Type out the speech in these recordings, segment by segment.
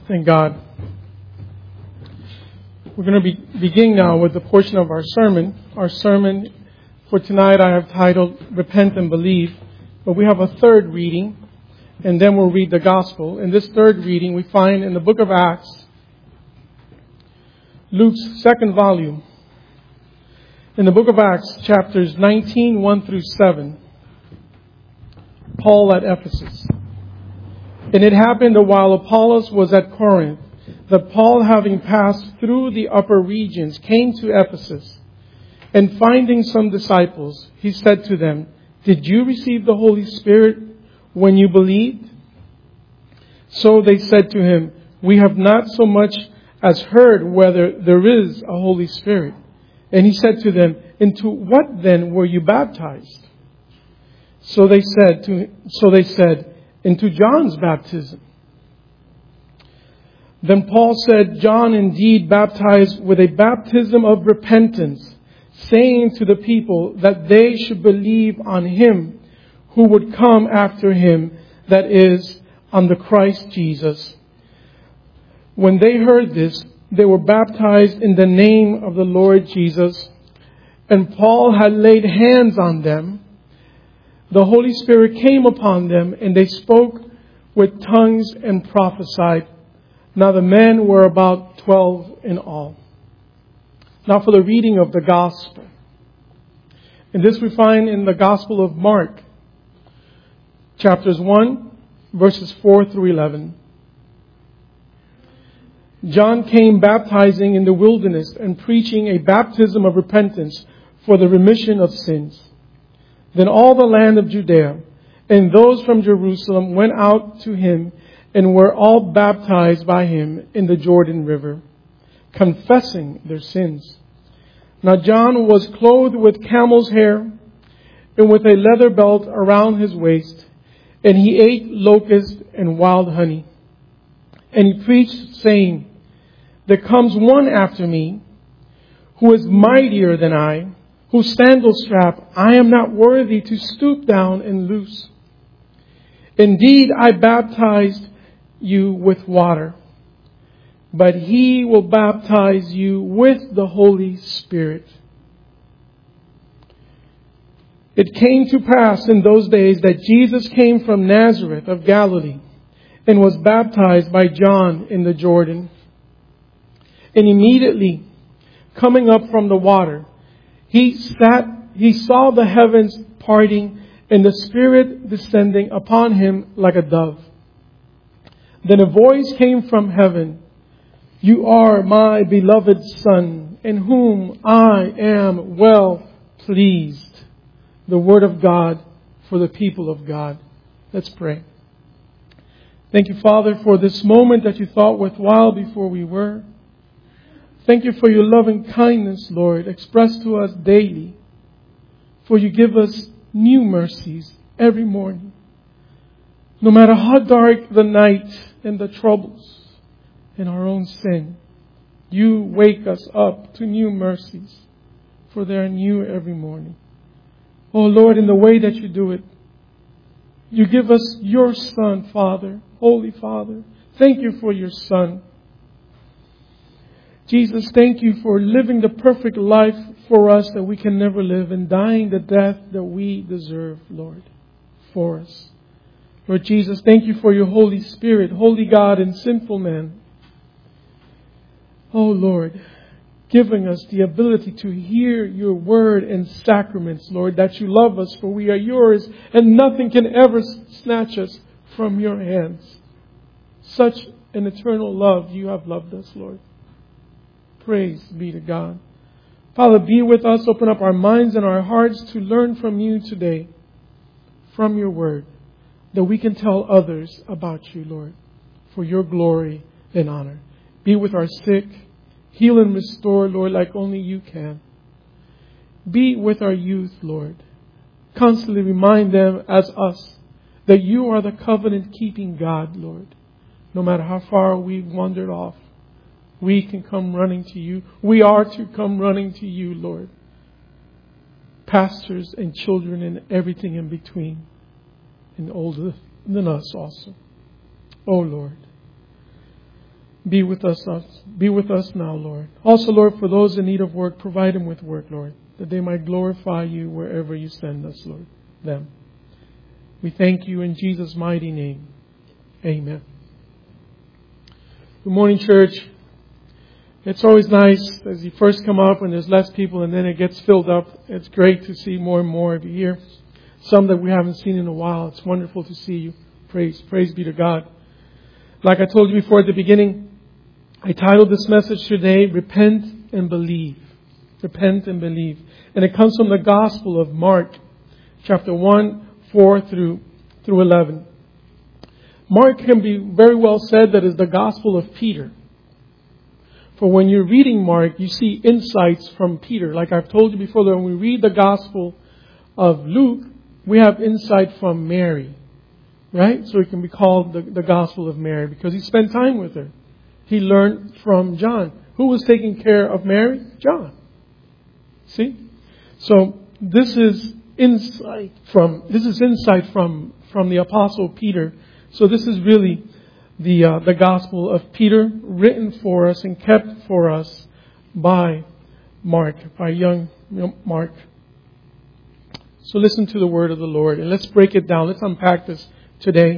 Thank God. We're going to begin now with the portion of our sermon. Our sermon for tonight I have titled Repent and Believe. But we have a third reading, and then we'll read the Gospel. In this third reading we find in the book of Acts, Luke's second volume. In the book of Acts, chapters 19, 1 through 7, Paul at Ephesus. And it happened while Apollos was at Corinth, that Paul, having passed through the upper regions, came to Ephesus. And finding some disciples, he said to them, "Did you receive the Holy Spirit when you believed?" So they said to him, "We have not so much as heard whether there is a Holy Spirit." And he said to them, "Into what then were you baptized?" So they said, "Into John's baptism." Then Paul said, "John indeed baptized with a baptism of repentance, saying to the people that they should believe on him who would come after him, that is, on the Christ Jesus." When they heard this, they were baptized in the name of the Lord Jesus. And Paul had laid hands on them. The Holy Spirit came upon them, and they spoke with tongues and prophesied. Now the men were about 12 in all. Now for the reading of the Gospel. And this we find in the Gospel of Mark, chapters 1, verses 4 through 11. John came baptizing in the wilderness and preaching a baptism of repentance for the remission of sins. Then all the land of Judea and those from Jerusalem went out to him and were all baptized by him in the Jordan River, confessing their sins. Now John was clothed with camel's hair and with a leather belt around his waist, and he ate locusts and wild honey. And he preached, saying, "There comes one after me, who is mightier than I, whose sandal strap I am not worthy to stoop down and loose. Indeed, I baptized you with water, but he will baptize you with the Holy Spirit." It came to pass in those days that Jesus came from Nazareth of Galilee and was baptized by John in the Jordan. And immediately, coming up from the water, he saw the heavens parting and the Spirit descending upon him like a dove. Then a voice came from heaven, "You are my beloved Son, in whom I am well pleased." The word of God for the people of God. Let's pray. Thank you, Father, for this moment that you thought worthwhile before we were. Thank you for your loving kindness, Lord, expressed to us daily. For you give us new mercies every morning. No matter how dark the night and the troubles and our own sin, you wake us up to new mercies, for they are new every morning. Oh Lord, in the way that you do it, you give us your Son, Father, Holy Father. Thank you for your Son. Jesus, thank you for living the perfect life for us that we can never live and dying the death that we deserve, Lord, for us. Lord Jesus, thank you for your Holy Spirit, holy God and sinful man. Oh Lord, giving us the ability to hear your word and sacraments, Lord, that you love us, for we are yours and nothing can ever snatch us from your hands. Such an eternal love you have loved us, Lord. Praise be to God. Father, be with us. Open up our minds and our hearts to learn from you today, from your word, that we can tell others about you, Lord, for your glory and honor. Be with our sick. Heal and restore, Lord, like only you can. Be with our youth, Lord. Constantly remind them, as us, that you are the covenant-keeping God, Lord. No matter how far we've wandered off, we can come running to you. We are to come running to you, Lord. Pastors and children and everything in between, and older than us also. Oh, Lord. Be with us now, Lord. Also, Lord, for those in need of work, provide them with work, Lord, that they might glorify you wherever you send us, Lord, them. We thank you in Jesus' mighty name. Amen. Good morning, church. It's always nice as you first come up when there's less people and then it gets filled up. It's great to see more and more of you here. Some that we haven't seen in a while. It's wonderful to see you. Praise be to God. Like I told you before at the beginning, I titled this message today, Repent and Believe. Repent and believe. And it comes from the Gospel of Mark, chapter 1, 4 through 11. Mark can be very well said that is the Gospel of Peter. For when you're reading Mark, you see insights from Peter. Like I've told you before, that when we read the Gospel of Luke, we have insight from Mary. Right? So it can be called the Gospel of Mary because he spent time with her. He learned from John. Who was taking care of Mary? John. See? So this is insight from the Apostle Peter. So this is really the Gospel of Peter, written for us and kept for us by Mark, by young Mark. So listen to the word of the Lord and let's break it down. Let's unpack this today.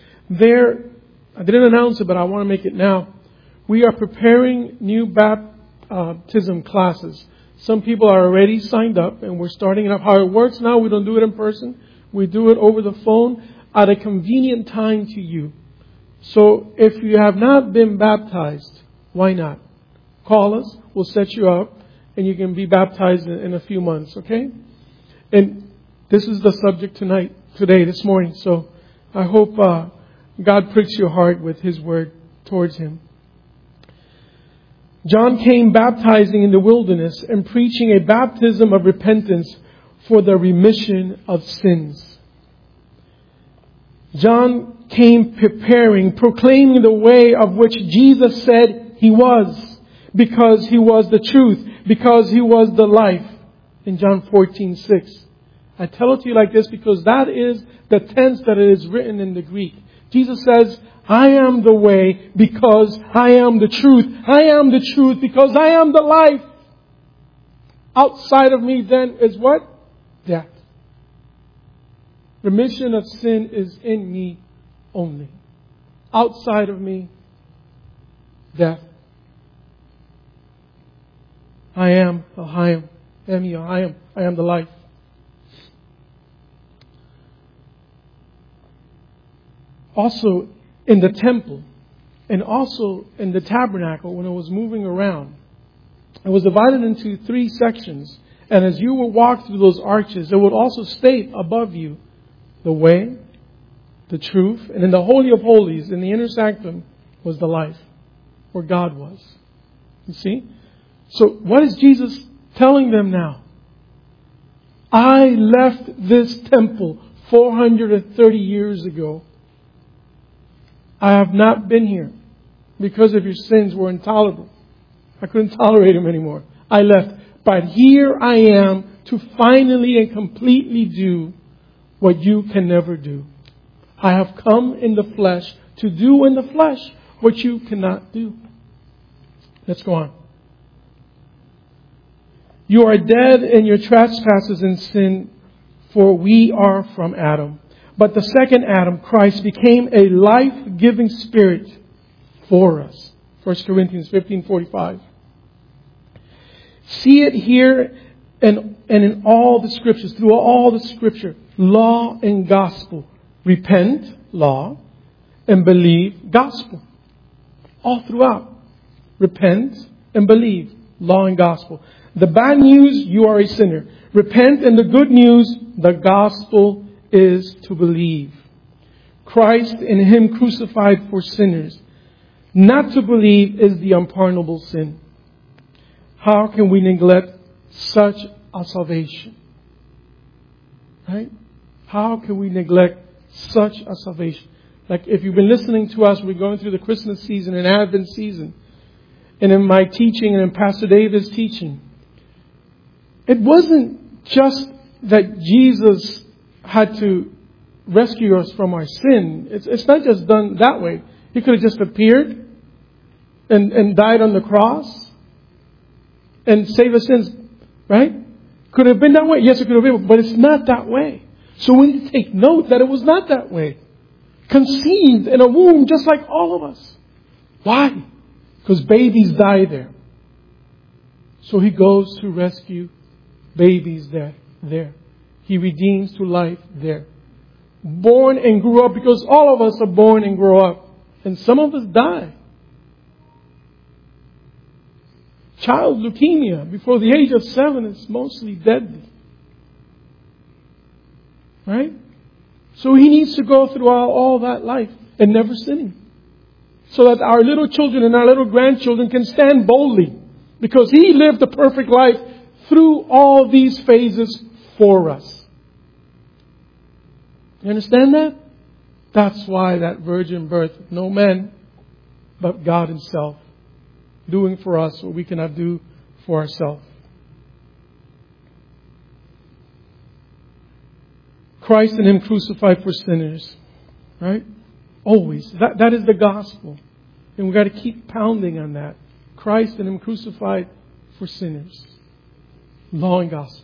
I didn't announce it, but I want to make it now. We are preparing new baptism classes. Some people are already signed up and we're starting it up. How it works now, we don't do it in person. We do it over the phone at a convenient time to you. So if you have not been baptized, why not? Call us. We'll set you up and you can be baptized in a few months, okay? And this is the subject this morning. So I hope God pricks your heart with His word towards Him. John came baptizing in the wilderness and preaching a baptism of repentance for the remission of sins. John came proclaiming the way of which Jesus said He was, because He was the truth, because He was the life. In John 14:6. I tell it to you like this because that is the tense that it is written in the Greek. Jesus says, I am the way because I am the truth. I am the truth because I am the life. Outside of me then is what? Death. Remission of sin is in me only. Outside of me, death. I am the life. Also in the temple and also in the tabernacle when it was moving around, it was divided into 3 sections. And as you would walk through those arches, it would also state above you the way, the truth, and in the Holy of Holies, in the inner sanctum, was the life, where God was. You see? So what is Jesus telling them now? I left this temple 430 years ago. I have not been here because of your sins were intolerable. I couldn't tolerate them anymore. I left. But here I am to finally and completely do what you can never do. I have come in the flesh to do in the flesh what you cannot do. Let's go on. You are dead in your trespasses and sin, for we are from Adam. But the second Adam, Christ, became a life-giving spirit for us. 1 Corinthians 15:45. See it here and in all the scriptures, through all the scripture, law and gospel. Repent, law, and believe, gospel. All throughout. Repent and believe, law and gospel. The bad news, you are a sinner. Repent, and the good news, the gospel is to believe. Christ and Him crucified for sinners. Not to believe is the unpardonable sin. How can we neglect such a salvation? Right? How can we neglect such a salvation? Like if you've been listening to us, we're going through the Christmas season and Advent season. And in my teaching and in Pastor David's teaching, it wasn't just that Jesus had to rescue us from our sin. It's not just done that way. He could have just appeared and died on the cross and saved us sins, right? Could it have been that way? Yes, it could have been, but it's not that way. So we need to take note that it was not that way. Conceived in a womb just like all of us. Why? Because babies die there. So He goes to rescue babies there. He redeems to life there. Born and grew up, because all of us are born and grow up. And some of us die. Child leukemia before the age of 7 is mostly deadly. Right? So He needs to go through all that life and never sinning. So that our little children and our little grandchildren can stand boldly. Because He lived a perfect life through all these phases for us. You understand that? That's why that virgin birth, no man but God Himself, doing for us what we cannot do for ourselves. Christ and Him crucified for sinners. Right? Always. That is the gospel. And we've got to keep pounding on that. Christ and Him crucified for sinners. Law and gospel.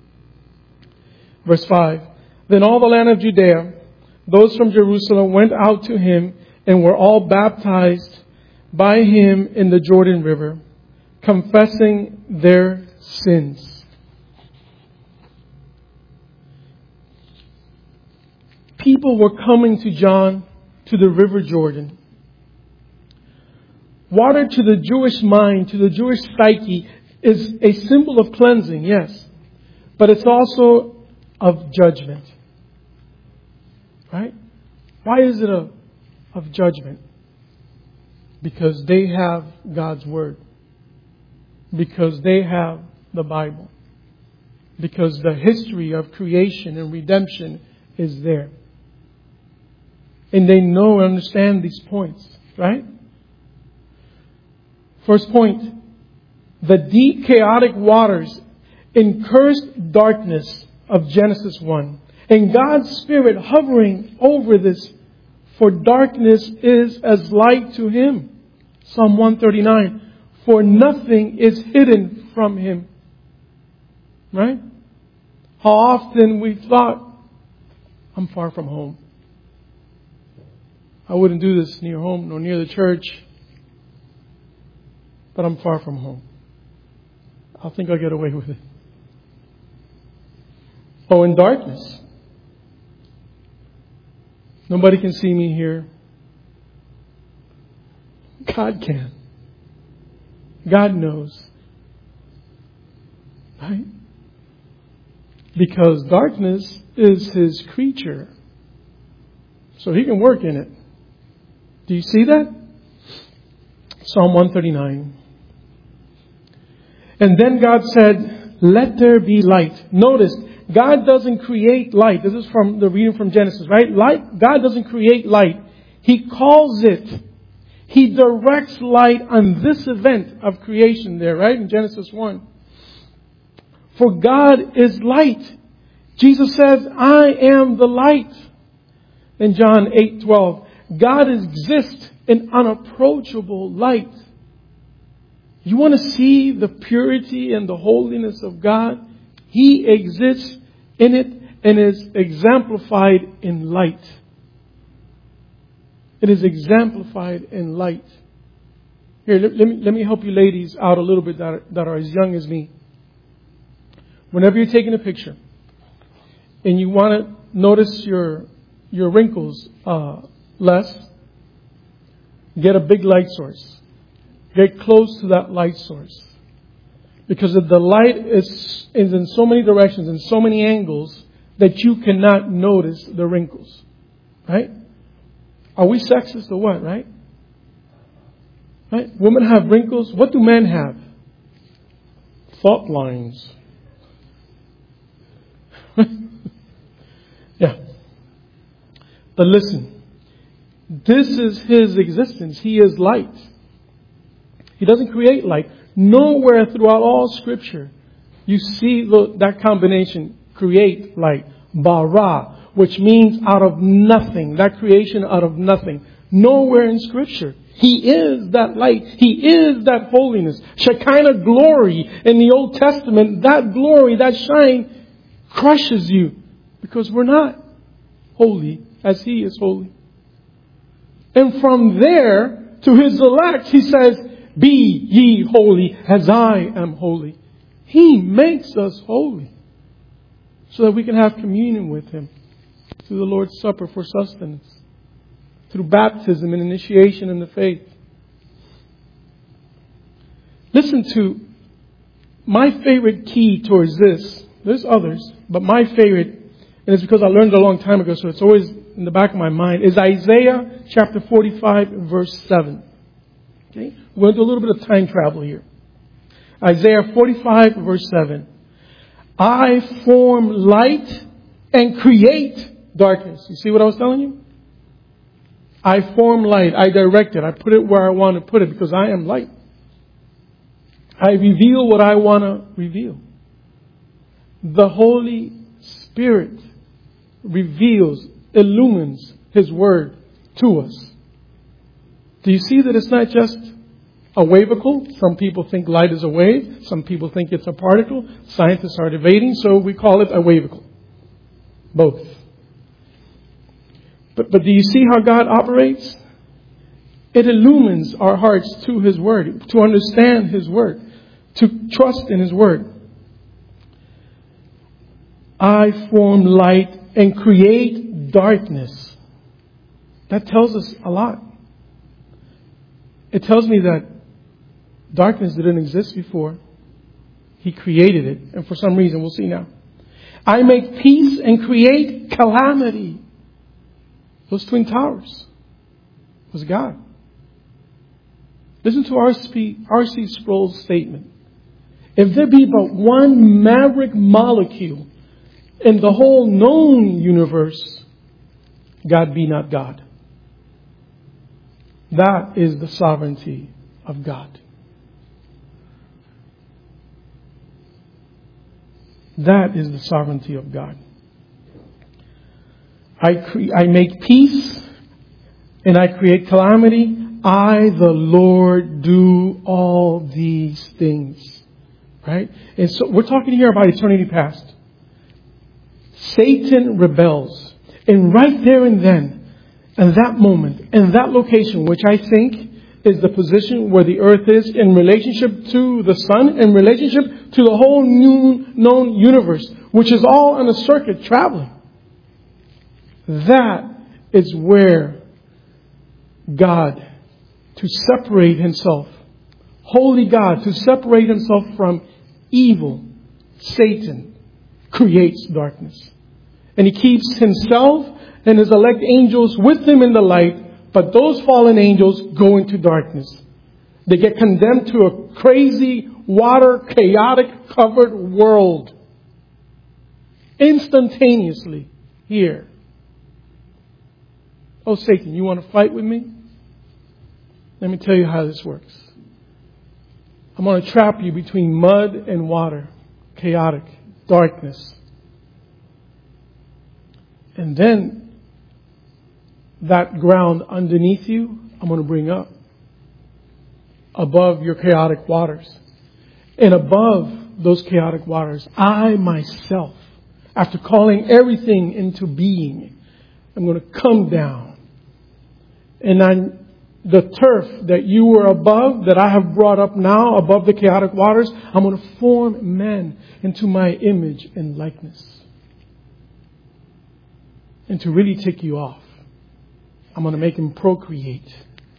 Verse 5. Then all the land of Judea, those from Jerusalem, went out to Him and were all baptized by Him in the Jordan River, confessing their sins. People were coming to John to the River Jordan. Water to the Jewish mind, to the Jewish psyche, is a symbol of cleansing, yes. But it's also of judgment. Right? Why is it of judgment? Because they have God's Word. Because they have the Bible. Because the history of creation and redemption is there. And they know and understand these points. Right? First point. The deep chaotic waters in cursed darkness of Genesis 1. And God's Spirit hovering over this. For darkness is as light to Him. Psalm 139. For nothing is hidden from Him. Right? How often we've thought, I'm far from home. I wouldn't do this near home nor near the church. But I'm far from home. I think I'll get away with it. Oh, in darkness. Nobody can see me here. God can. God knows. Right? Because darkness is His creature. So He can work in it. Do you see that? Psalm 139. And then God said, let there be light. Notice, God doesn't create light. This is from the reading from Genesis, right? Light, God doesn't create light. He calls it. He directs light on this event of creation there, right? In Genesis 1. For God is light. Jesus says, I am the light. In John 8:12, God exists in unapproachable light. You want to see the purity and the holiness of God? He exists in it and is exemplified in light. It is exemplified in light. Here, let me help you ladies out a little bit that are as young as me. Whenever you're taking a picture and you want to notice your wrinkles less, get a big light source. Get close to that light source. Because the light is in so many directions, in so many angles, that you cannot notice the wrinkles. Right? Are we sexist or what, right? Right? Women have wrinkles. What do men have? Thought lines. Yeah. But listen. This is His existence. He is light. He doesn't create light. Nowhere throughout all Scripture you see that combination, create light. Bara, which means out of nothing. That creation out of nothing. Nowhere in Scripture. He is that light. He is that holiness. Shekinah glory in the Old Testament, that glory, that shine crushes you because we're not holy as He is holy. And from there to His elect, He says, be ye holy as I am holy. He makes us holy so that we can have communion with Him through the Lord's Supper for sustenance, through baptism and initiation in the faith. Listen to my favorite key towards this. There's others, but my favorite, and it's because I learned it a long time ago, so it's always in the back of my mind, is Isaiah chapter 45, verse 7. Okay? We're going to do a little bit of time travel here. Isaiah 45, verse 7. I form light and create darkness. You see what I was telling you? I form light. I direct it. I put it where I want to put it because I am light. I reveal what I want to reveal. The Holy Spirit reveals, illumines His Word to us. Do you see that it's not just a wavicle? Some people think light is a wave. Some people think it's a particle. Scientists are debating, so we call it a wavicle. Both. But do you see how God operates? It illumines our hearts to His Word, to understand His Word, to trust in His Word. I form light and create darkness. That tells us a lot. It tells me that darkness didn't exist before. He created it. And for some reason, we'll see now. I make peace and create calamity. Those twin towers was God. Listen to R.C. Sproul's statement. If there be but one maverick molecule in the whole known universe, God be not God. That is the sovereignty of God. That is the sovereignty of God. I make peace and I create calamity. I, the Lord, do all these things. Right? And so we're talking here about eternity past. Satan rebels. And right there and then, in that moment, in that location, which I think is the position where the earth is in relationship to the sun, in relationship to the whole new known universe, which is all on a circuit traveling. That is where God, to separate Himself, holy God, to separate Himself from evil, Satan, creates darkness. And He keeps Himself and His elect angels with Him in the light, but those fallen angels go into darkness. They get condemned to a crazy, water, chaotic, covered world. Instantaneously here. Oh, Satan, you want to fight with me? Let me tell you how this works. I'm going to trap you between mud and water. Chaotic. Darkness. And then that ground underneath you, I'm going to bring up. Above your chaotic waters. And above those chaotic waters, I myself, after calling everything into being, I'm going to come down. And the turf that you were above, that I have brought up now above the chaotic waters, I'm going to form men into my image and likeness. And to really tick you off, I'm going to make him procreate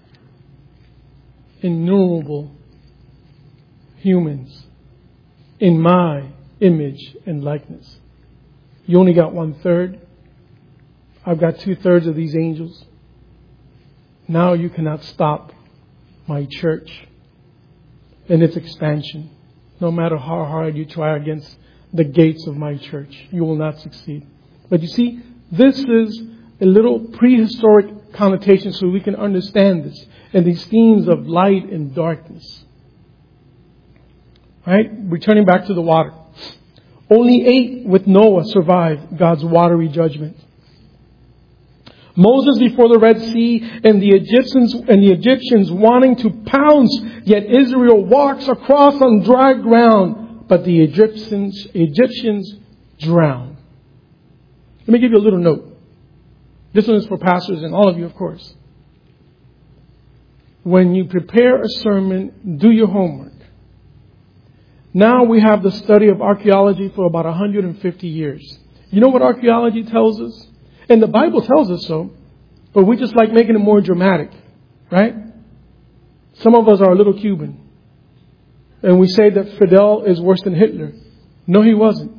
innumerable humans in my image and likeness. You only got 1/3. I've got 2/3 of these angels. Now you cannot stop my church in its expansion. No matter how hard you try against the gates of my church, you will not succeed. But you see, this is a little prehistoric connotation so we can understand this and these themes of light and darkness. Right? Returning back to the water. Only 8 with Noah survived God's watery judgment. Moses before the Red Sea and the Egyptians wanting to pounce, yet Israel walks across on dry ground, but the Egyptians drown. Let me give you a little note. This one is for pastors and all of you, of course. When you prepare a sermon, do your homework. Now we have the study of archaeology for about 150 years. You know what archaeology tells us? And the Bible tells us so, but we just like making it more dramatic, right? Some of us are a little Cuban. And we say that Fidel is worse than Hitler. No, he wasn't.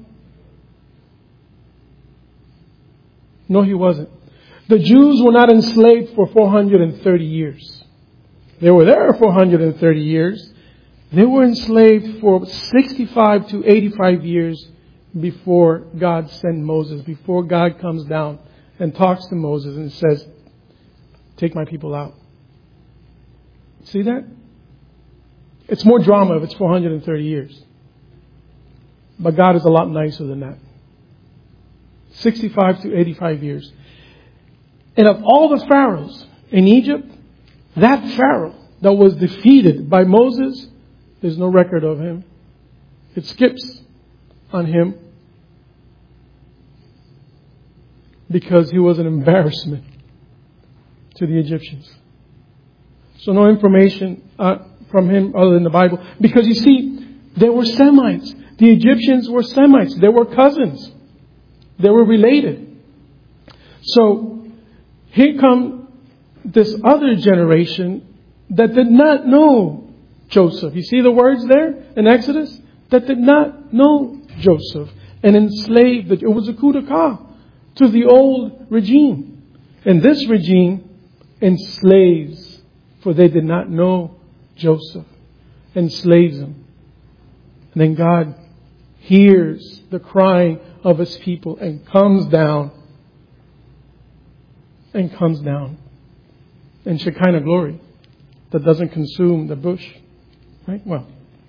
No, he wasn't. The Jews were not enslaved for 430 years. They were there for 130 years. They were enslaved for 65 to 85 years before God sent Moses, before God comes down and talks to Moses and says, take my people out. See that? It's more drama if it's 430 years. But God is a lot nicer than that. 65 to 85 years. And of all the pharaohs in Egypt, that pharaoh that was defeated by Moses, there's no record of him. It skips on him because he was an embarrassment to the Egyptians. So no information from him other than the Bible. Because you see, they were Semites. The Egyptians were Semites. They were cousins. They were related. So here come this other generation that did not know Joseph. You see the words there in Exodus? That did not know Joseph and enslaved. It was a coup d'etat to the old regime. And this regime enslaves, for they did not know Joseph. Enslaves them. And then God hears the crying of His people and comes down. And comes down. In Shekinah glory that doesn't consume the bush. Right? Well.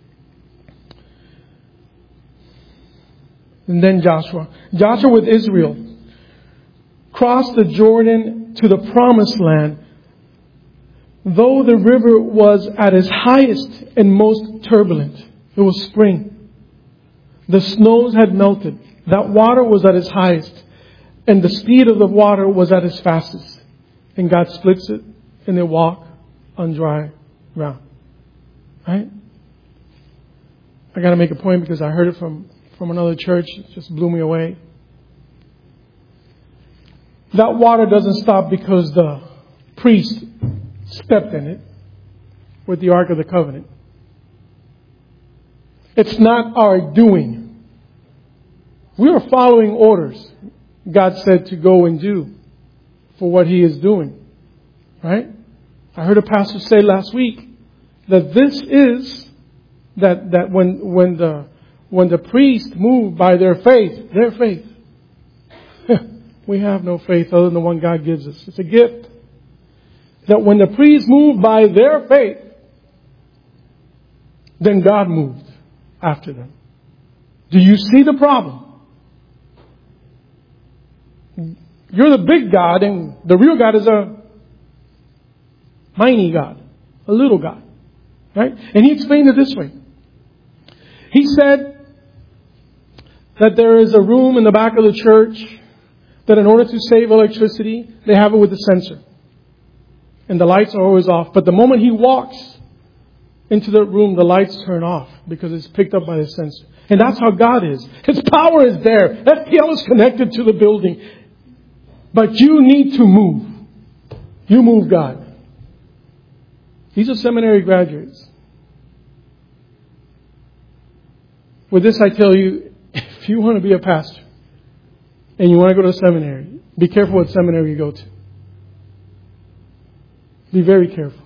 And then Joshua. Joshua with Israel crossed the Jordan to the promised land. Though the river was at its highest and most turbulent. It was spring. The snows had melted. That water was at its highest. And the speed of the water was at its fastest. And God splits it and they walk on dry ground. Right? I got to make a point because I heard it from another church. It just blew me away. That water doesn't stop because the priest stepped in it with the Ark of the Covenant. It's not our doing. We are following orders God said to go and do for what He is doing. Right? I heard a pastor say last week that this is that when the priest moved by their faith, we have no faith other than the one God gives us. It's a gift. That when the priest moved by their faith, then God moved after them. Do you see the problem? You're the big God and the real God is a tiny God, a little God. Right? And He explained it this way. He said that there is a room in the back of the church that in order to save electricity, they have it with a sensor. And the lights are always off. But the moment he walks into the room, the lights turn off because it's picked up by the sensor. And that's how God is. His power is there. FPL is connected to the building. But you need to move. You move God. These are seminary graduates. With this I tell you, if you want to be a pastor and you want to go to seminary, be careful what seminary you go to. Be very careful.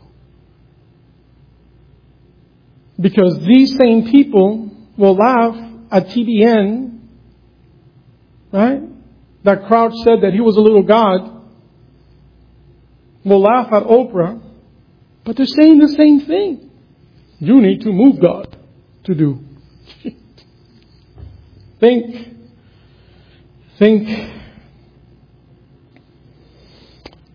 Because these same people will laugh at TBN, right? That Crouch said that he was a little God. Will laugh at Oprah. But they're saying the same thing. You need to move God to do. Think.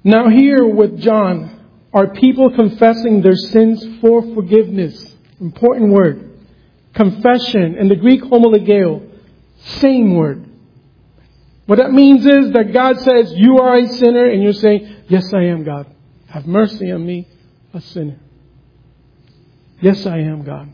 Now here with John are people confessing their sins for forgiveness. Important word. Confession. In the Greek, homologeo. Same word. What that means is that God says, you are a sinner, and you're saying, yes, I am, God. Have mercy on me, a sinner. Yes, I am, God.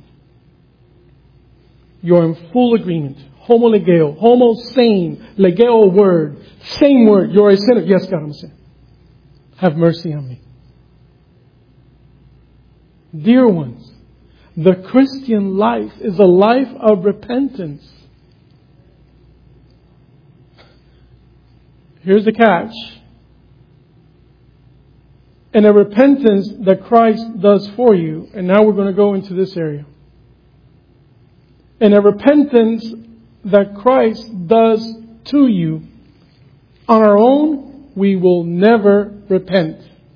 You're in full agreement. Homologeo. Homo, same. Legeo, word. Same word. You're a sinner. Yes, God, I'm a sinner. Have mercy on me. Dear ones, the Christian life is a life of repentance. Here's the catch. And a repentance that Christ does for you. And now we're going to go into this area. And a repentance that Christ does to you. On our own, we will never repent.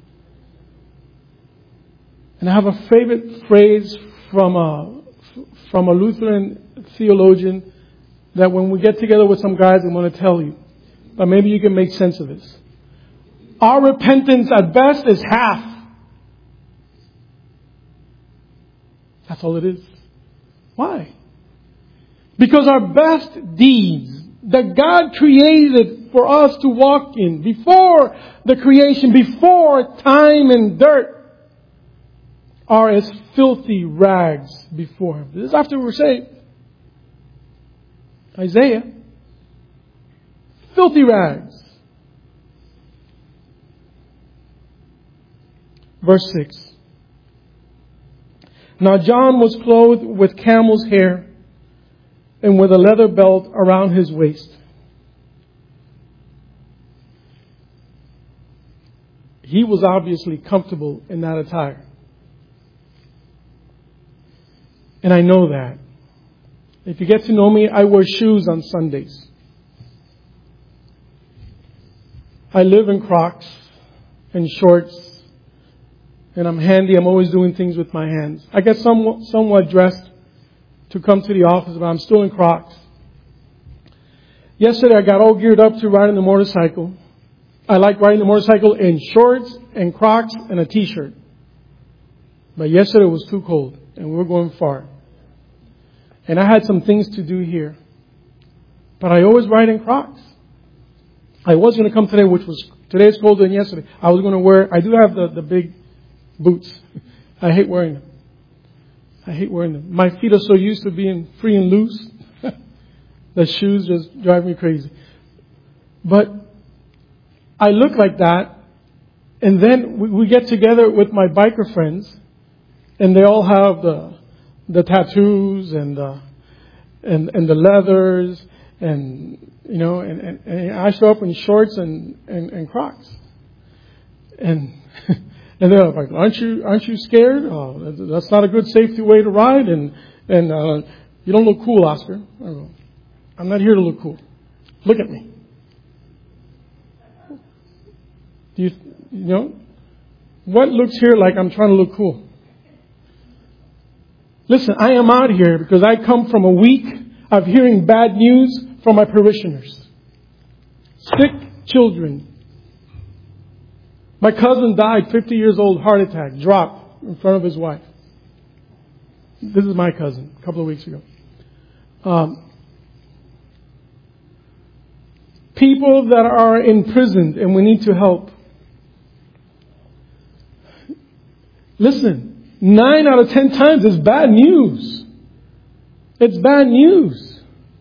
And I have a favorite phrase from a Lutheran theologian that when we get together with some guys, I'm going to tell you. But maybe you can make sense of this. Our repentance at best is half. That's all it is. Why? Because our best deeds that God created for us to walk in before the creation, before time and dirt, are as filthy rags before Him. This is after we're saved. Isaiah. Filthy rags. Verse 6. Now John was clothed with camel's hair and with a leather belt around his waist. He was obviously comfortable in that attire. And I know that. If you get to know me, I wear shoes on Sundays. I live in Crocs and shorts. And I'm handy. I'm always doing things with my hands. I get somewhat dressed to come to the office, but I'm still in Crocs. Yesterday I got all geared up to riding the motorcycle. I like riding the motorcycle in shorts and Crocs and a t-shirt. But yesterday it was too cold and we were going far. And I had some things to do here. But I always ride in Crocs. I was going to come today, today is colder than yesterday. I do have the big boots. I hate wearing them. My feet are so used to being free and loose. The shoes just drive me crazy. But I look like that. And then we get together with my biker friends. And they all have the tattoos and the leathers and I show up in shorts and Crocs. And they're like, aren't you scared? Oh, that's not a good safety way to ride, and you don't look cool, Oscar. I go, I'm not here to look cool. Look at me. Do you know what looks here like I'm trying to look cool? Listen, I am out here because I come from a week of hearing bad news from my parishioners. Sick children. My cousin died, 50 years old, heart attack, dropped in front of his wife. This is my cousin, a couple of weeks ago. People that are imprisoned and we need to help. Listen, 9 out of 10 times it's bad news. It's bad news.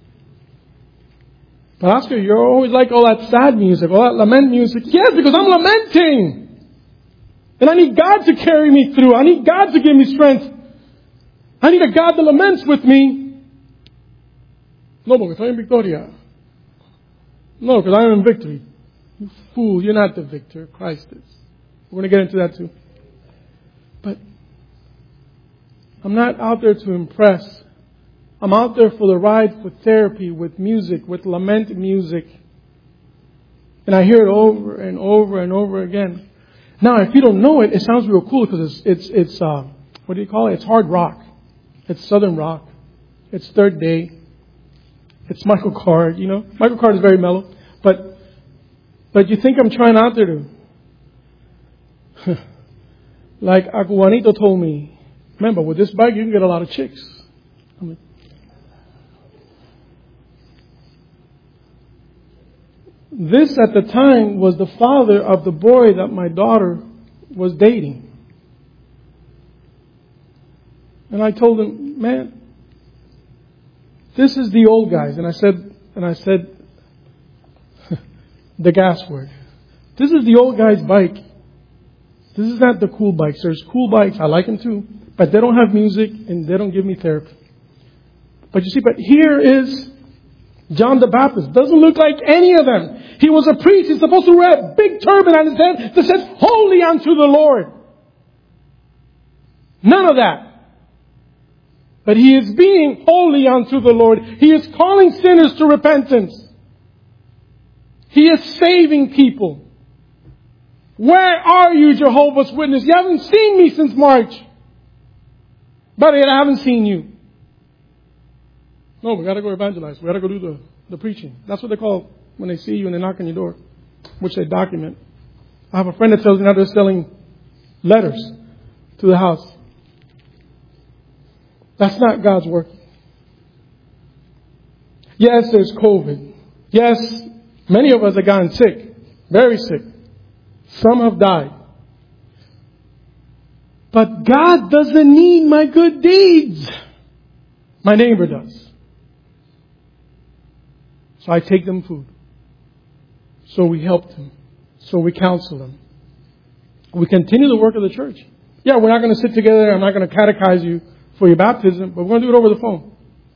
But Oscar, you're always like all that sad music, all that lament music. Yes, because I'm lamenting. And I need God to carry me through. I need God to give me strength. I need a God that laments with me. No, porque estoy en victoria. No, because I am in victory. You fool, you're not the victor. Christ is. We're going to get into that too. But I'm not out there to impress. I'm out there for the ride, for therapy, with music, with lament music. And I hear it over and over and over again. Now, if you don't know it, it sounds real cool because it's what do you call it? It's hard rock. It's southern rock. It's Third Day. It's Michael Card, Michael Card is very mellow. But you think I'm trying out there to Like Juanito told me, remember, with this bike, you can get a lot of chicks. This at the time was the father of the boy that my daughter was dating. And I told him, man, this is the old guys. And I said the gas word. This is the old guy's bike. This is not the cool bikes. There's cool bikes. I like them too. But they don't have music and they don't give me therapy. But you see, but here is John the Baptist. Doesn't look like any of them. He was a priest. He's supposed to wear a big turban on his head that says, "Holy unto the Lord." None of that. But he is being holy unto the Lord. He is calling sinners to repentance. He is saving people. Where are you, Jehovah's Witness? You haven't seen me since March. But yet I haven't seen you. No, we got to go evangelize. We got to go do the preaching. That's what they call when they see you and they knock on your door, which they document. I have a friend that tells me now they're selling letters to the house. That's not God's work. Yes, there's COVID. Yes, many of us have gotten sick. Very sick. Some have died. But God doesn't need my good deeds. My neighbor does. So I take them food. So we help them. So we counsel them. We continue the work of the church. Yeah, we're not going to sit together. I'm not going to catechize you for your baptism, but we're going to do it over the phone.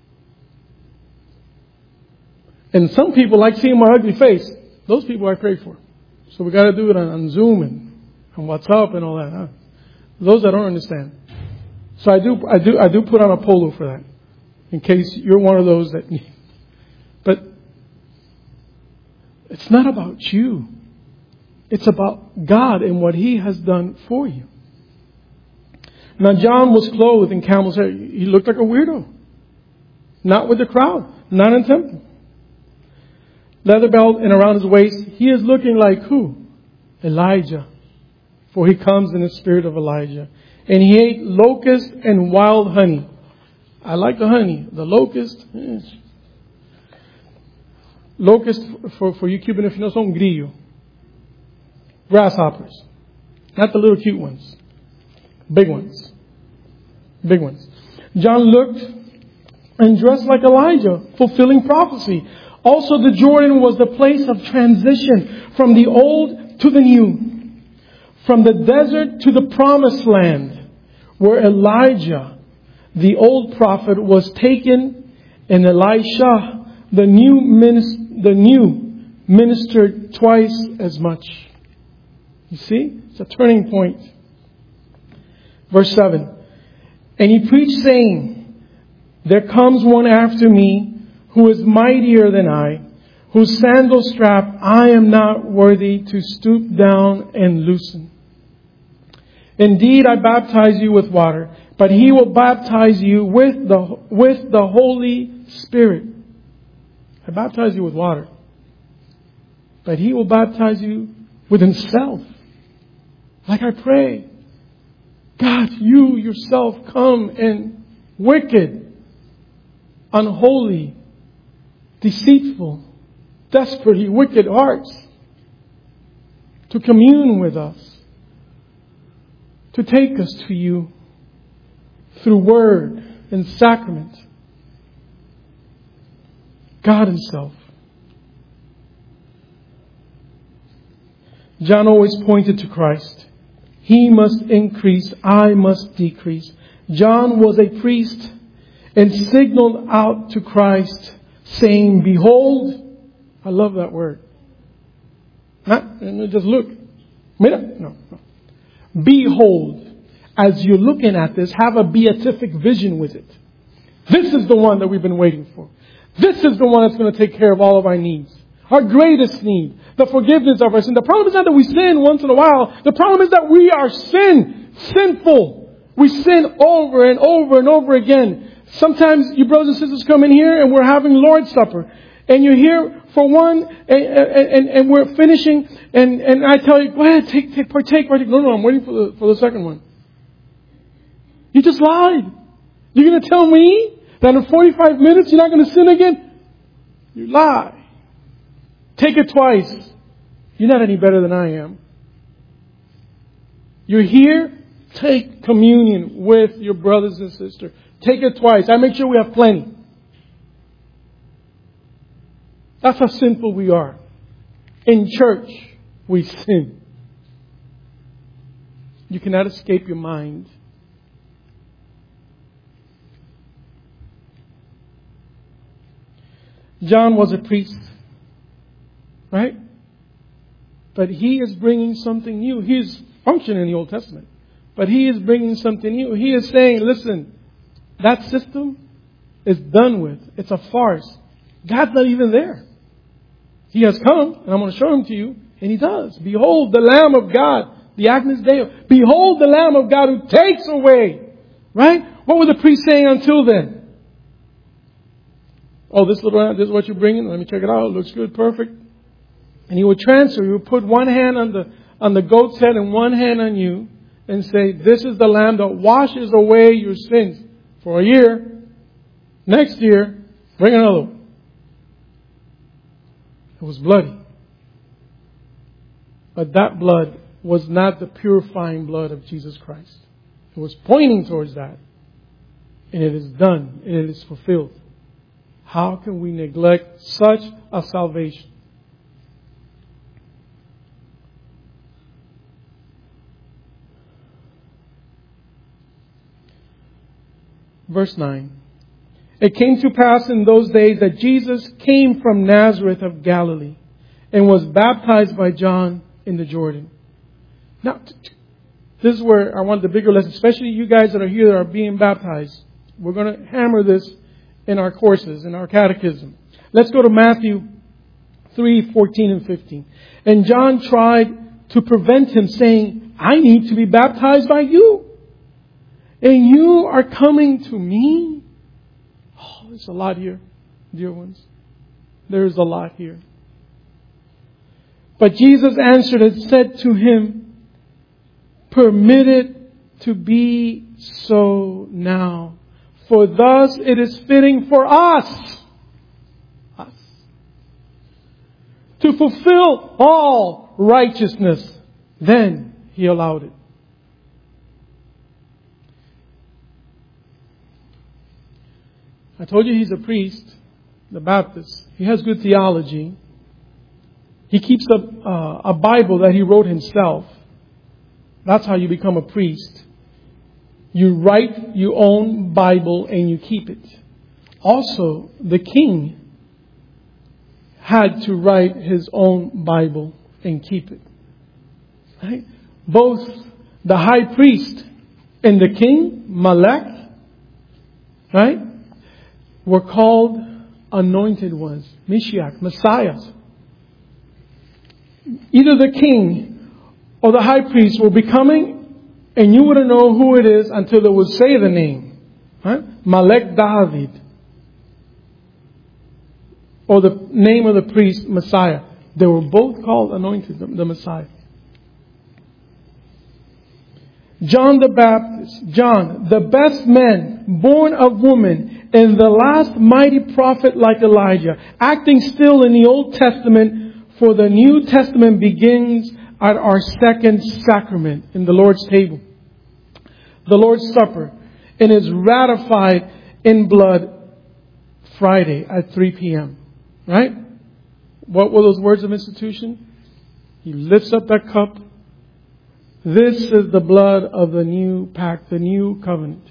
And some people like seeing my ugly face. Those people I pray for. So we got to do it on Zoom and WhatsApp and all that. Huh? Those that don't understand. So I do put on a polo for that, in case you're one of those that need. But it's not about you. It's about God and what He has done for you. Now John was clothed in camel's hair. He looked like a weirdo. Not with the crowd. Not in temple. Leather belt and around his waist. He is looking like who? Elijah. For he comes in the spirit of Elijah. And he ate locust and wild honey. I like the honey. The locust. Locust, for you Cuban, if you know, son grillo. Grasshoppers. Not the little cute ones. Big ones. Big ones. John looked and dressed like Elijah, fulfilling prophecy. Also, the Jordan was the place of transition from the old to the new. From the desert to the promised land, where Elijah, the old prophet, was taken, and Elisha, the new ministered twice as much. You see? It's a turning point. Verse 7. And he preached, saying, there comes one after me, who is mightier than I, whose sandal strap I am not worthy to stoop down and loosen. Indeed, I baptize you with water, but he will baptize you with the Holy Spirit. I baptize you with water, but he will baptize you with himself. Like I pray, God, you yourself come in wicked, unholy, deceitful, desperately wicked hearts to commune with us, to take us to you through word and sacrament. God himself. John always pointed to Christ. He must increase, I must decrease. John was a priest and signaled out to Christ, saying, behold, I love that word. Not just look. No. Behold. As you're looking at this, have a beatific vision with it. This is the one that we've been waiting for. This is the one that's going to take care of all of our needs. Our greatest need. The forgiveness of our sin. The problem is not that we sin once in a while. The problem is that we are sinful. We sin over and over and over again. Sometimes you brothers and sisters come in here and we're having Lord's Supper. And you're here for one, and we're finishing, and I tell you, go ahead, partake. No, I'm waiting for the second one. You just lied. You're going to tell me that in 45 minutes you're not going to sin again? You lie. Take it twice. You're not any better than I am. You're here, take communion with your brothers and sisters. Take it twice. I make sure we have plenty. That's how sinful we are. In church, we sin. You cannot escape your mind. John was a priest, right? But he is bringing something new. He is functioning in the Old Testament. But he is bringing something new. He is saying, listen, that system is done with. It's a farce. God's not even there. He has come, and I'm going to show him to you, and he does. Behold, the Lamb of God, the Agnus Dei. Behold, the Lamb of God who takes away. Right? What were the priests saying until then? Oh, this is what you're bringing. Let me check it out. It looks good. Perfect. And he would transfer. He would put one hand on the goat's head and one hand on you and say, this is the lamb that washes away your sins for a year. Next year, bring another one. It was bloody. But that blood was not the purifying blood of Jesus Christ. It was pointing towards that. And it is done. And it is fulfilled. How can we neglect such a salvation? Verse 9. It came to pass in those days that Jesus came from Nazareth of Galilee and was baptized by John in the Jordan. Now, this is where I want the bigger lesson, especially you guys that are here that are being baptized. We're going to hammer this in our courses, in our catechism. Let's go to Matthew 3:14 and 15. And John tried to prevent him, saying, I need to be baptized by you, and you are coming to me? Oh, there's a lot here, dear ones. There's a lot here. But Jesus answered and said to him, permit it to be so now. For thus it is fitting for us to fulfill all righteousness. Then he allowed it. I told you he's a priest, the Baptist. He has good theology. He keeps a Bible that he wrote himself. That's how you become a priest. You write your own Bible and you keep it. Also, the king had to write his own Bible and keep it. Right? Both the high priest and the king, Malek, right, were called anointed ones, Mashiach, Messiahs. Either the king or the high priest will be coming, and you wouldn't know who it is until they would say the name. Right? Malek David. Or the name of the priest, Messiah. They were both called anointed, the Messiah. John the Baptist, John, the best man, born of woman, and the last mighty prophet like Elijah, acting still in the Old Testament, for the New Testament begins at our second sacrament in the Lord's table, the Lord's Supper, and is ratified in blood Friday at 3 p.m. Right? What were those words of institution? He lifts up that cup. This is the blood of the new pact, the new covenant.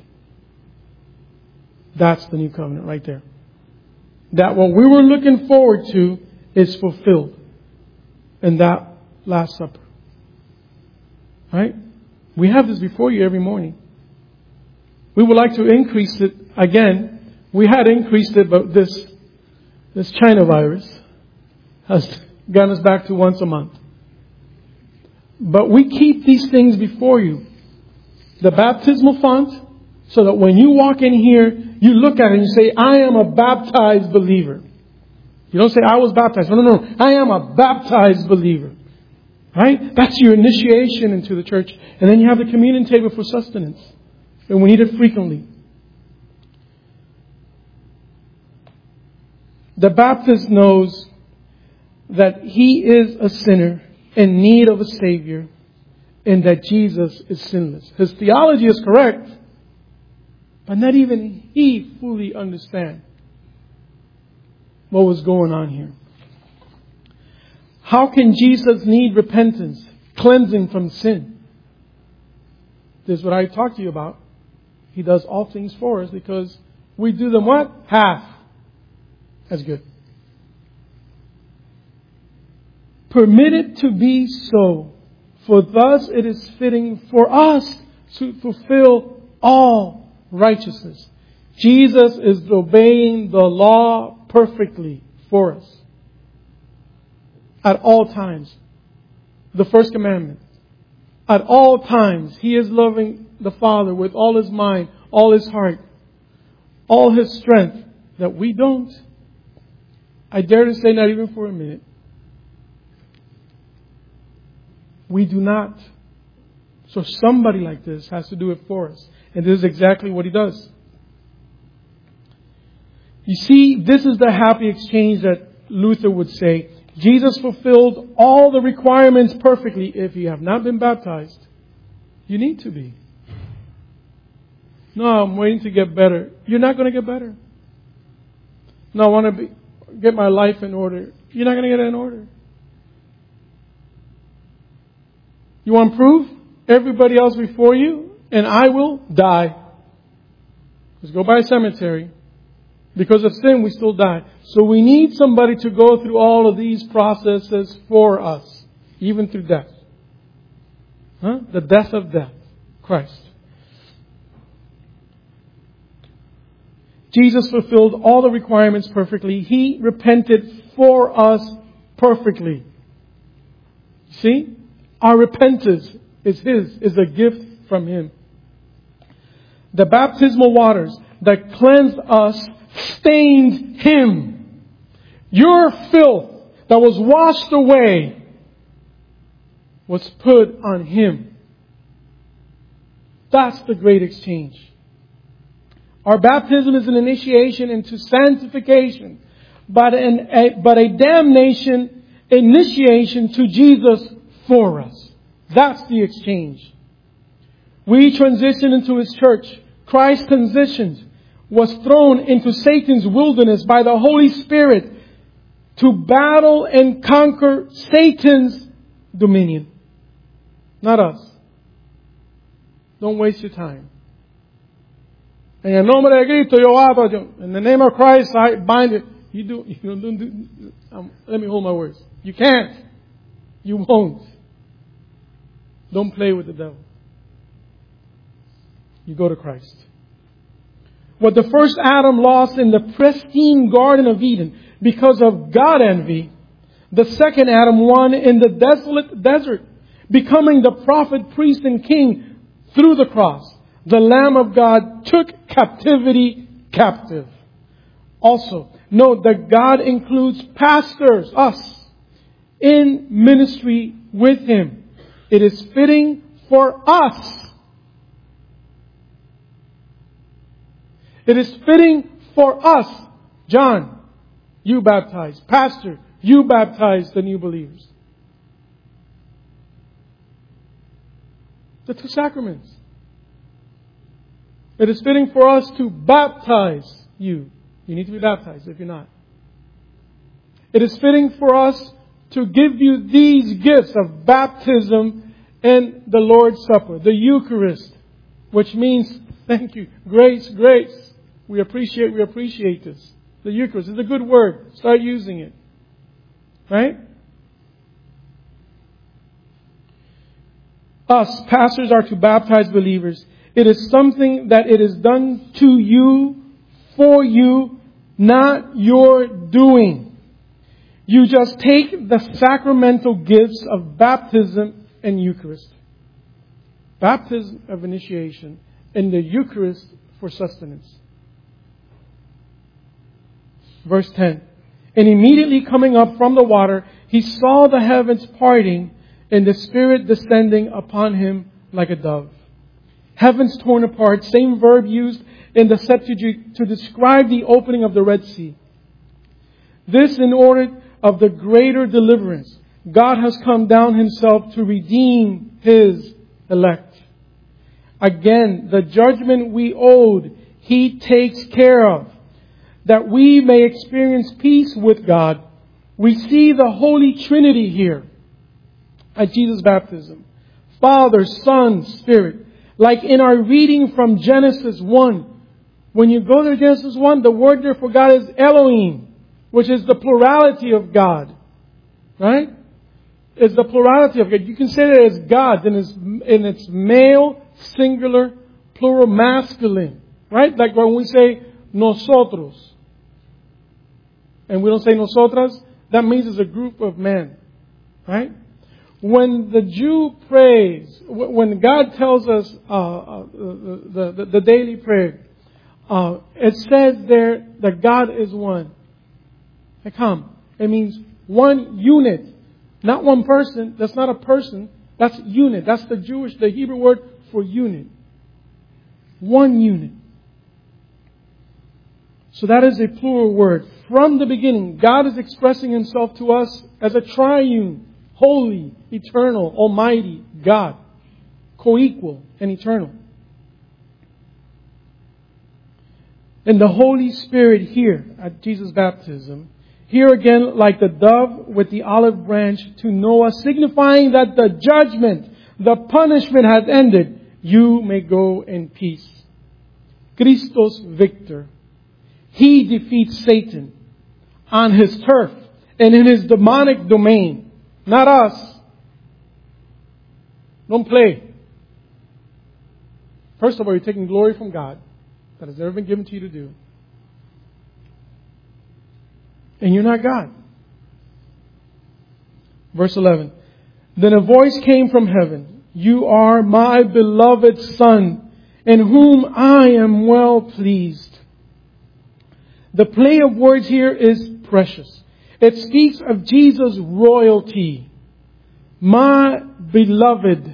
That's the new covenant right there. That what we were looking forward to is fulfilled in that Last Supper. Right? We have this before you every morning. We would like to increase it again. We had increased it, but this China virus has gotten us back to once a month. But we keep these things before you. The baptismal font, so that when you walk in here, you look at it and you say, I am a baptized believer. You don't say, I was baptized. No. I am a baptized believer. Right? That's your initiation into the church. And then you have the communion table for sustenance. And we need it frequently. The Baptist knows that he is a sinner in need of a Savior and that Jesus is sinless. His theology is correct, but not even he fully understands what was going on here. How can Jesus need repentance, cleansing from sin? This is what I talked to you about. He does all things for us because we do them what? Half. That's good. Permit it to be so, for thus it is fitting for us to fulfill all righteousness. Jesus is obeying the law perfectly for us. At all times. The first commandment. At all times, He is loving the Father with all His mind, all His heart, all His strength, that we don't. I dare to say, not even for a minute. We do not. So somebody like this has to do it for us. And this is exactly what He does. You see, this is the happy exchange that Luther would say. Jesus fulfilled all the requirements perfectly. If you have not been baptized, you need to be. No, I'm waiting to get better. You're not going to get better. No, I want to get my life in order. You're not going to get it in order. You want proof? Everybody else before you, and I will die. Just go by a cemetery. Because of sin, we still die. So we need somebody to go through all of these processes for us, even through death. The death of death, Christ. Jesus fulfilled all the requirements perfectly. He repented for us perfectly. See? Our repentance is His, is a gift from Him. The baptismal waters that cleansed us stained Him. Your filth that was washed away was put on Him. That's the great exchange. Our baptism is an initiation into sanctification, but a damnation initiation to Jesus for us. That's the exchange. We transition into His church. Christ transitioned, was thrown into Satan's wilderness by the Holy Spirit to battle and conquer Satan's dominion. Not us. Don't waste your time. En el nombre de Cristo yo ato. In the name of Christ I bind it. Let me hold my words. You can't. You won't. Don't play with the devil. You go to Christ. What the first Adam lost in the pristine Garden of Eden because of God envy, the second Adam won in the desolate desert, becoming the prophet, priest, and king through the cross. The Lamb of God took captivity captive. Also, note that God includes pastors, us, in ministry with Him. It is fitting for us. It is fitting for us. John, you baptize. Pastor, you baptize the new believers. The two sacraments. It is fitting for us to baptize you. You need to be baptized if you're not. It is fitting for us to give you these gifts of baptism and the Lord's Supper, the Eucharist, which means, thank you, grace, grace. We appreciate this. The Eucharist is a good word. Start using it. Right? Us, pastors, are to baptize believers. It is something that it is done to you, for you, not your doing. You just take the sacramental gifts of baptism and Eucharist. Baptism of initiation and the Eucharist for sustenance. Verse 10. And immediately coming up from the water, he saw the heavens parting and the Spirit descending upon him like a dove. Heavens torn apart, same verb used in the Septuagint to describe the opening of the Red Sea. This in order of the greater deliverance. God has come down Himself to redeem His elect. Again, the judgment we owed, He takes care of, that we may experience peace with God. We see the Holy Trinity here at Jesus' baptism. Father, Son, Spirit. Like in our reading from Genesis 1. When you go to Genesis 1, the word there for God is Elohim, which is the plurality of God. Right? It's the plurality of God. You can say that as God in its male, singular, plural, masculine. Right? Like when we say nosotros. And we don't say nosotras, that means it's a group of men. Right? When the Jew prays, when God tells us the daily prayer, it says there that God is one. Come. It means one unit. Not one person. That's not a person. That's unit. That's the Hebrew word for unit. One unit. So that is a plural word. From the beginning, God is expressing Himself to us as a triune, holy, eternal, almighty God. Co-equal and eternal. And the Holy Spirit here at Jesus' baptism, here again like the dove with the olive branch to Noah, signifying that the judgment, the punishment has ended. You may go in peace. Christos Victor. He defeats Satan on His turf and in his demonic domain. Not us. Don't play. First of all, you're taking glory from God that has never been given to you to do. And you're not God. Verse 11. Then a voice came from heaven. You are my beloved Son, in whom I am well pleased. The play of words here is precious. It speaks of Jesus' royalty. My beloved.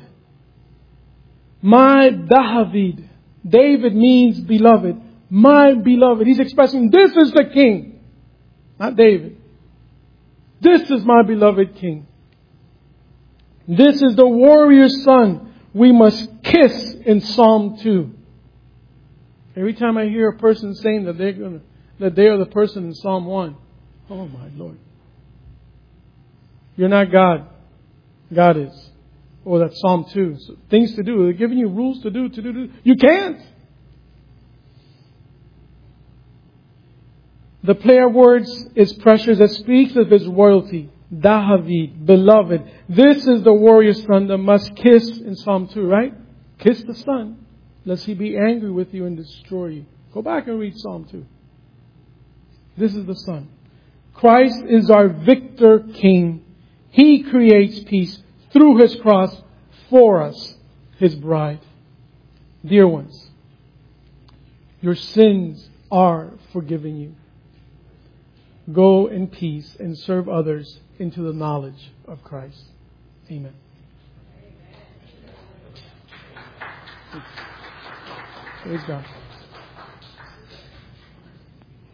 My David. David means beloved. My beloved. He's expressing, this is the King. Not David. This is my beloved King. This is the warrior son we must kiss in Psalm 2. Every time I hear a person saying that they are the person in Psalm 1. Oh my Lord. You're not God. God is. Oh, that's Psalm 2. So, things to do. They're giving you rules to do. You can't. The play of words is precious. It speaks of His royalty. David, beloved. This is the warrior son that must kiss in Psalm 2, right? Kiss the son, lest he be angry with you and destroy you. Go back and read Psalm 2. This is the Son. Christ is our victor King. He creates peace through His cross for us, His bride. Dear ones, your sins are forgiven you. Go in peace and serve others into the knowledge of Christ. Amen. Praise God.